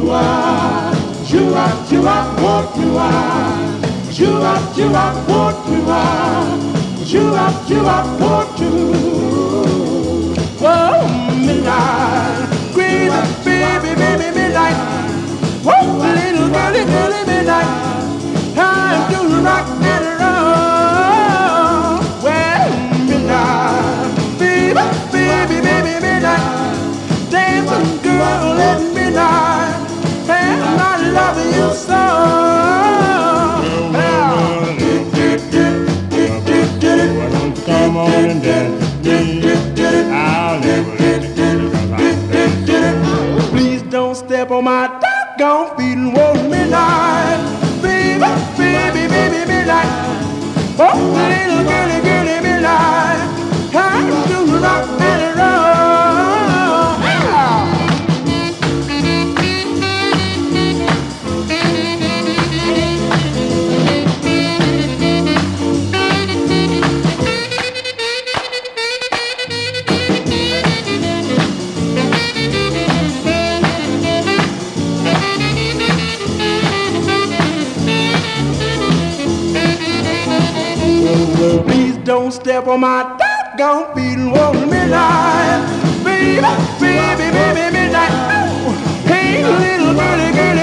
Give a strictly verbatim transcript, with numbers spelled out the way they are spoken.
Chua, chua, oh, chua. Chua, chua, oh, chua. Chua, chua, oh, chua. Whoa, midnight. Crazy baby, baby, midnight. Whoa, little girly, girly, midnight. Time to rock and roll. Well, midnight. Baby, baby, baby, midnight. Dancing girl at midnight. And I love you so. Come on and dance with me. I'll never let you go 'cause I'm Please don't step on my doggone feet and walk midnight. Baby, baby, baby, midnight. Oh, little girly, girly, midnight. Time to rock and roll. Please don't step on my doggone feet and walk midnight. Baby, baby, baby, midnight. Oh, hey, little girly, girly.